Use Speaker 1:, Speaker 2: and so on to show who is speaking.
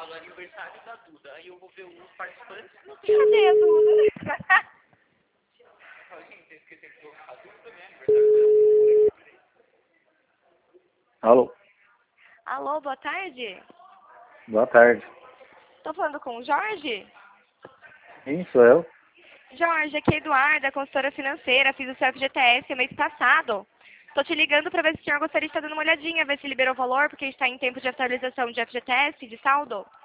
Speaker 1: falo aniversário da Duda, aí eu vou ver os participantes, não tem
Speaker 2: Cadê a Duda?
Speaker 1: alguém que esqueceu de colocar a Duda também, aniversário dela.
Speaker 3: Alô,
Speaker 2: Alô, boa tarde.
Speaker 3: boa tarde.
Speaker 2: Tô falando com o Jorge?
Speaker 3: Sim, sou eu.
Speaker 2: Jorge, aqui é Eduarda, consultora financeira, fiz o seu FGTS mês passado. Tô te ligando para ver se o senhor gostaria de estar dando uma olhadinha, ver se liberou o valor, porque a gente está em tempo de atualização de FGTS, de saldo.